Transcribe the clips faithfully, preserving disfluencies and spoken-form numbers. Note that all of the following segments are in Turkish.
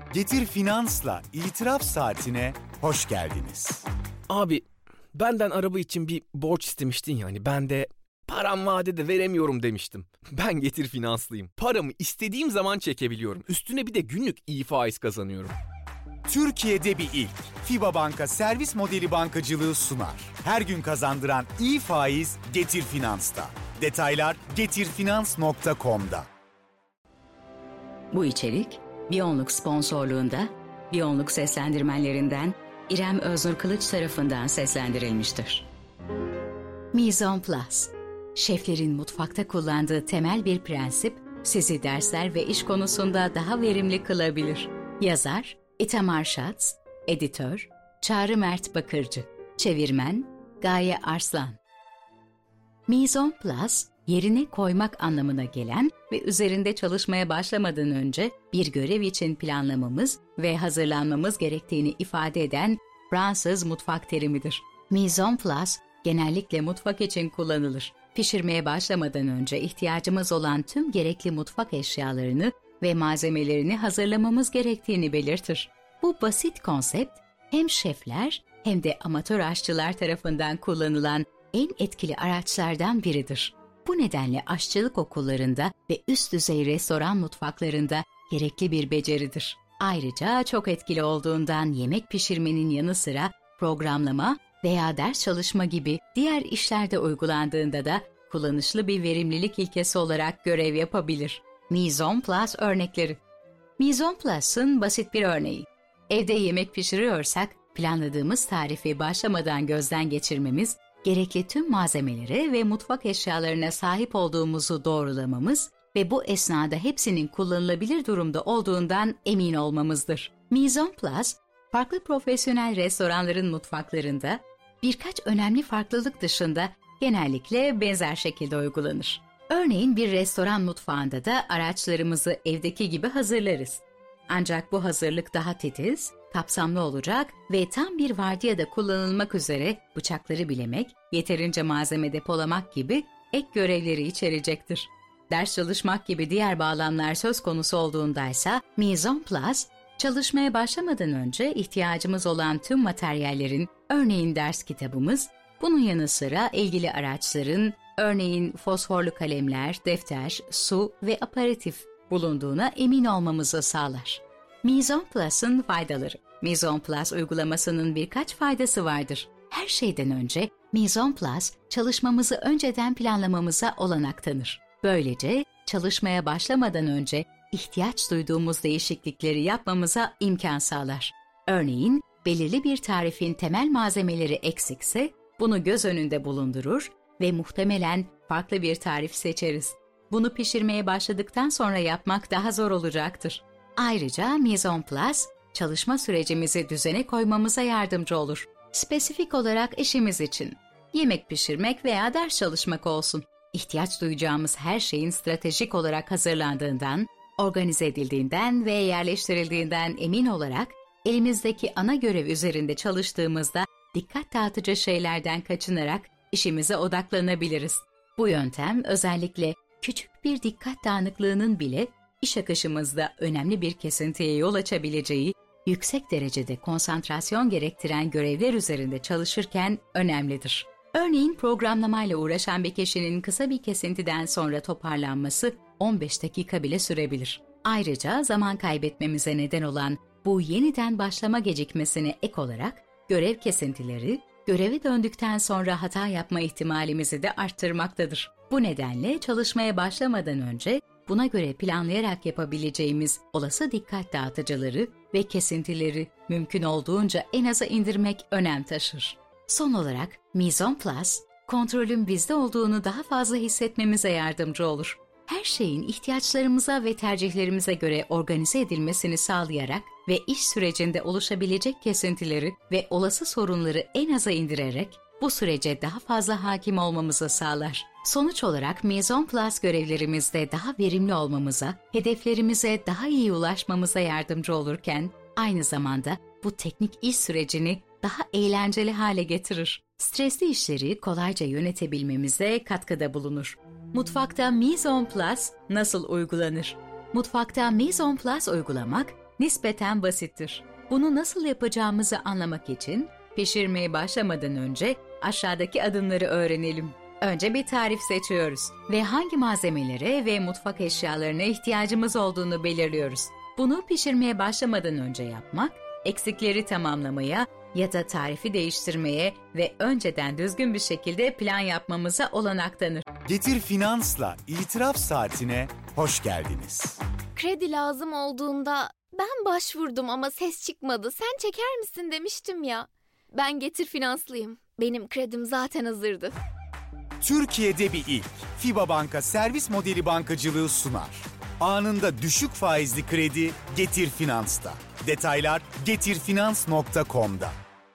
Getir Finans'la İtiraf Saatine hoş geldiniz. Abi benden araba için bir borç istemiştin ya, hani ben de param vadede veremiyorum demiştim. Ben Getir Finanslıyım. Paramı istediğim zaman çekebiliyorum. Üstüne bir de günlük iyi faiz kazanıyorum. Türkiye'de bir ilk. FİBA Banka servis modeli bankacılığı sunar. Her gün kazandıran iyi faiz Getir Finans'ta. Detaylar getirfinans nokta com'da. Bu içerik Biyonluk sponsorluğunda Biyonluk seslendirmenlerinden İrem Öznur Kılıç tarafından seslendirilmiştir. Mise en place. Şeflerin mutfakta kullandığı temel bir prensip sizi dersler ve iş konusunda daha verimli kılabilir. Yazar İtamar Schatz, editör Çağrı Mert Bakırcı, çevirmen Gaye Arslan. Mise en place, yerine koymak anlamına gelen ve üzerinde çalışmaya başlamadan önce bir görev için planlamamız ve hazırlanmamız gerektiğini ifade eden Fransız mutfak terimidir. Mise en place genellikle mutfak için kullanılır. Pişirmeye başlamadan önce ihtiyacımız olan tüm gerekli mutfak eşyalarını ve malzemelerini hazırlamamız gerektiğini belirtir. Bu basit konsept hem şefler hem de amatör aşçılar tarafından kullanılan en etkili araçlardan biridir. Bu nedenle aşçılık okullarında ve üst düzey restoran mutfaklarında gerekli bir beceridir. Ayrıca çok etkili olduğundan yemek pişirmenin yanı sıra programlama veya ders çalışma gibi diğer işlerde uygulandığında da kullanışlı bir verimlilik ilkesi olarak görev yapabilir. Mise en place örnekleri. Mise en place'ın basit bir örneği. Evde yemek pişiriyorsak planladığımız tarifi başlamadan gözden geçirmemiz, gerekli tüm malzemelere ve mutfak eşyalarına sahip olduğumuzu doğrulamamız ve bu esnada hepsinin kullanılabilir durumda olduğundan emin olmamızdır. Mise en place, farklı profesyonel restoranların mutfaklarında birkaç önemli farklılık dışında genellikle benzer şekilde uygulanır. Örneğin bir restoran mutfağında da araçlarımızı evdeki gibi hazırlarız. Ancak bu hazırlık daha titiz, kapsamlı olacak ve tam bir vardiyada kullanılmak üzere bıçakları bilemek, yeterince malzeme depolamak gibi ek görevleri içerecektir. Ders çalışmak gibi diğer bağlamlar söz konusu olduğundaysa mise en place, çalışmaya başlamadan önce ihtiyacımız olan tüm materyallerin, örneğin ders kitabımız, bunun yanı sıra ilgili araçların, örneğin fosforlu kalemler, defter, su ve aperatif bulunduğuna emin olmamızı sağlar. Mise en place'ın faydaları. Mise en place uygulamasının birkaç faydası vardır. Her şeyden önce mise en place çalışmamızı önceden planlamamıza olanak tanır. Böylece çalışmaya başlamadan önce ihtiyaç duyduğumuz değişiklikleri yapmamıza imkan sağlar. Örneğin belirli bir tarifin temel malzemeleri eksikse bunu göz önünde bulundurur ve muhtemelen farklı bir tarif seçeriz. Bunu pişirmeye başladıktan sonra yapmak daha zor olacaktır. Ayrıca mise en place, çalışma sürecimizi düzene koymamıza yardımcı olur. Spesifik olarak işimiz için, yemek pişirmek veya ders çalışmak olsun. İhtiyaç duyacağımız her şeyin stratejik olarak hazırlandığından, organize edildiğinden ve yerleştirildiğinden emin olarak elimizdeki ana görev üzerinde çalıştığımızda dikkat dağıtıcı şeylerden kaçınarak işimize odaklanabiliriz. Bu yöntem özellikle küçük bir dikkat dağınıklığının bile iş akışımızda önemli bir kesintiye yol açabileceği, yüksek derecede konsantrasyon gerektiren görevler üzerinde çalışırken önemlidir. Örneğin programlamayla uğraşan bir kişinin kısa bir kesintiden sonra toparlanması on beş dakika bile sürebilir. Ayrıca zaman kaybetmemize neden olan bu yeniden başlama gecikmesine ek olarak görev kesintileri, göreve döndükten sonra hata yapma ihtimalimizi de arttırmaktadır. Bu nedenle çalışmaya başlamadan önce buna göre planlayarak yapabileceğimiz olası dikkat dağıtıcıları ve kesintileri mümkün olduğunca en aza indirmek önem taşır. Son olarak mise en place, kontrolün bizde olduğunu daha fazla hissetmemize yardımcı olur. Her şeyin ihtiyaçlarımıza ve tercihlerimize göre organize edilmesini sağlayarak ve iş sürecinde oluşabilecek kesintileri ve olası sorunları en aza indirerek bu sürece daha fazla hakim olmamızı sağlar. Sonuç olarak mise en place görevlerimizde daha verimli olmamıza, hedeflerimize daha iyi ulaşmamıza yardımcı olurken aynı zamanda bu teknik iş sürecini daha eğlenceli hale getirir. Stresli işleri kolayca yönetebilmemize katkıda bulunur. Mutfakta mise en place nasıl uygulanır? Mutfakta mise en place uygulamak, nispeten basittir. Bunu nasıl yapacağımızı anlamak için pişirmeye başlamadan önce aşağıdaki adımları öğrenelim. Önce bir tarif seçiyoruz ve hangi malzemelere ve mutfak eşyalarına ihtiyacımız olduğunu belirliyoruz. Bunu pişirmeye başlamadan önce yapmak, eksikleri tamamlamaya ya da tarifi değiştirmeye ve önceden düzgün bir şekilde plan yapmamıza olanak tanır. Getir Finans'la itiraf saatine hoş geldiniz. Kredi lazım olduğunda ben başvurdum ama ses çıkmadı. Sen çeker misin demiştim ya. Ben Getir Finanslıyım. Benim kredim zaten hazırdı. Türkiye'de bir ilk. FİBA Banka servis modeli bankacılığı sunar. Anında düşük faizli kredi Getir Finans'ta. Detaylar getirfinans nokta com'da.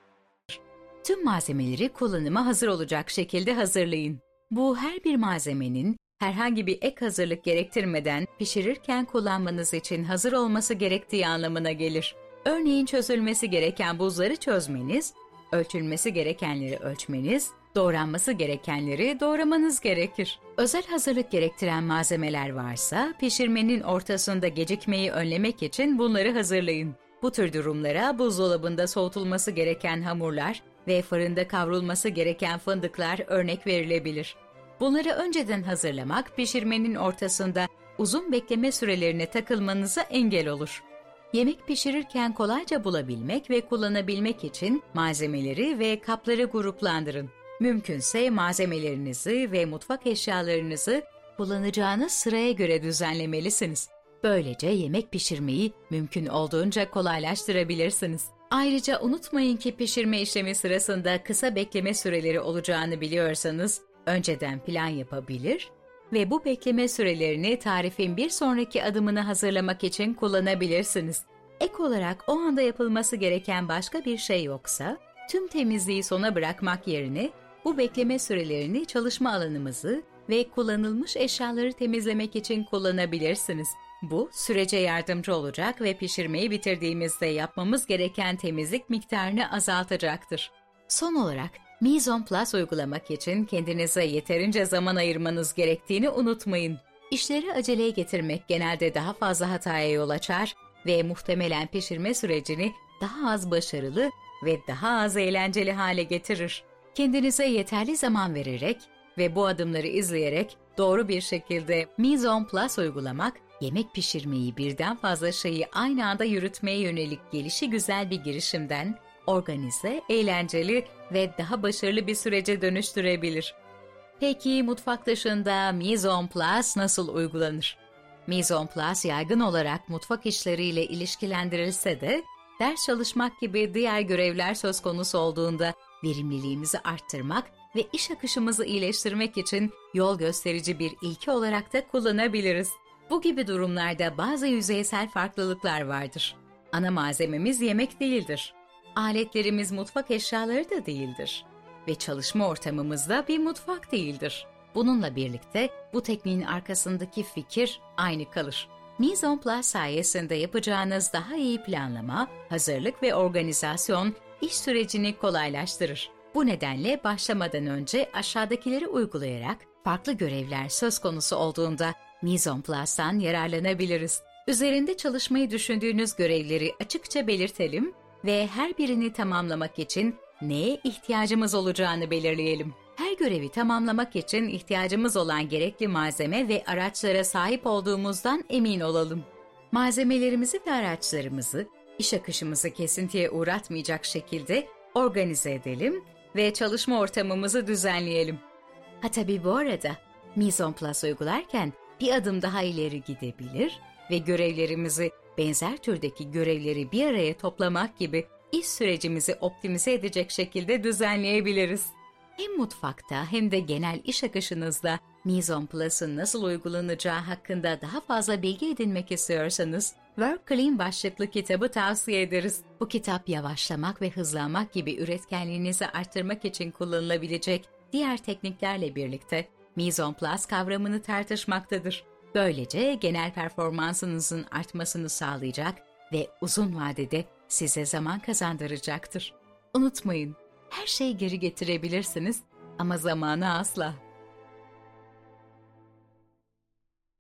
Tüm malzemeleri kullanıma hazır olacak şekilde hazırlayın. Bu her bir malzemenin herhangi bir ek hazırlık gerektirmeden pişirirken kullanmanız için hazır olması gerektiği anlamına gelir. Örneğin çözülmesi gereken buzları çözmeniz, ölçülmesi gerekenleri ölçmeniz, doğranması gerekenleri doğramanız gerekir. Özel hazırlık gerektiren malzemeler varsa pişirmenin ortasında gecikmeyi önlemek için bunları hazırlayın. Bu tür durumlara buzdolabında soğutulması gereken hamurlar ve fırında kavrulması gereken fındıklar örnek verilebilir. Bunları önceden hazırlamak pişirmenin ortasında uzun bekleme sürelerine takılmanıza engel olur. Yemek pişirirken kolayca bulabilmek ve kullanabilmek için malzemeleri ve kapları gruplandırın. Mümkünse malzemelerinizi ve mutfak eşyalarınızı kullanacağınız sıraya göre düzenlemelisiniz. Böylece yemek pişirmeyi mümkün olduğunca kolaylaştırabilirsiniz. Ayrıca unutmayın ki pişirme işlemi sırasında kısa bekleme süreleri olacağını biliyorsanız önceden plan yapabilir ve bu bekleme sürelerini tarifin bir sonraki adımını hazırlamak için kullanabilirsiniz. Ek olarak o anda yapılması gereken başka bir şey yoksa, tüm temizliği sona bırakmak yerine bu bekleme sürelerini çalışma alanımızı ve kullanılmış eşyaları temizlemek için kullanabilirsiniz. Bu, sürece yardımcı olacak ve pişirmeyi bitirdiğimizde yapmamız gereken temizlik miktarını azaltacaktır. Son olarak, Mise en Place uygulamak için kendinize yeterince zaman ayırmanız gerektiğini unutmayın. İşleri aceleye getirmek genelde daha fazla hataya yol açar ve muhtemelen pişirme sürecini daha az başarılı ve daha az eğlenceli hale getirir. Kendinize yeterli zaman vererek ve bu adımları izleyerek doğru bir şekilde Mise en Place uygulamak, yemek pişirmeyi birden fazla şeyi aynı anda yürütmeye yönelik gelişigüzel bir girişimden organize, eğlenceli ve daha başarılı bir sürece dönüştürebilir. Peki mutfak dışında Mise en Place nasıl uygulanır? Mise en Place yaygın olarak mutfak işleriyle ilişkilendirilse de ders çalışmak gibi diğer görevler söz konusu olduğunda verimliliğimizi arttırmak ve iş akışımızı iyileştirmek için yol gösterici bir ilke olarak da kullanabiliriz. Bu gibi durumlarda bazı yüzeysel farklılıklar vardır. Ana malzememiz yemek değildir. Aletlerimiz mutfak eşyaları da değildir. Ve çalışma ortamımız da bir mutfak değildir. Bununla birlikte bu tekniğin arkasındaki fikir aynı kalır. Mise en Place sayesinde yapacağınız daha iyi planlama, hazırlık ve organizasyon iş sürecini kolaylaştırır. Bu nedenle başlamadan önce aşağıdakileri uygulayarak farklı görevler söz konusu olduğunda Mise en Place'tan yararlanabiliriz. Üzerinde çalışmayı düşündüğünüz görevleri açıkça belirtelim ve her birini tamamlamak için neye ihtiyacımız olacağını belirleyelim. Her görevi tamamlamak için ihtiyacımız olan gerekli malzeme ve araçlara sahip olduğumuzdan emin olalım. Malzemelerimizi ve araçlarımızı, iş akışımızı kesintiye uğratmayacak şekilde organize edelim ve çalışma ortamımızı düzenleyelim. Ha tabii bu arada Mise en Place uygularken bir adım daha ileri gidebilir ve görevlerimizi benzer türdeki görevleri bir araya toplamak gibi iş sürecimizi optimize edecek şekilde düzenleyebiliriz. Hem mutfakta hem de genel iş akışınızda Mise en Place'ın nasıl uygulanacağı hakkında daha fazla bilgi edinmek istiyorsanız Work Clean başlıklı kitabı tavsiye ederiz. Bu kitap yavaşlamak ve hızlanmak gibi üretkenliğinizi arttırmak için kullanılabilecek diğer tekniklerle birlikte Mise en Place kavramını tartışmaktadır. Böylece genel performansınızın artmasını sağlayacak ve uzun vadede size zaman kazandıracaktır. Unutmayın, her şeyi geri getirebilirsiniz ama zamanı asla.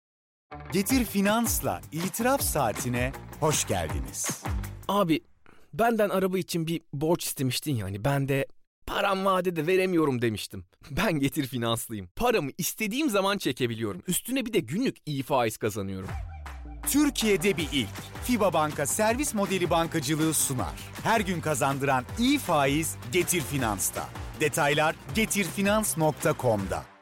Getir Finans'la itiraf saatine hoş geldiniz. Abi benden araba için bir borç istemiştin yani ben de param vadede veremiyorum demiştim. Ben Getir Finanslıyım. Paramı istediğim zaman çekebiliyorum. Üstüne bir de günlük iyi faiz kazanıyorum. Türkiye'de bir ilk. FİBA Banka servis modeli bankacılığı sunar. Her gün kazandıran iyi faiz Getir Finans'ta. Detaylar getir finans nokta com'da.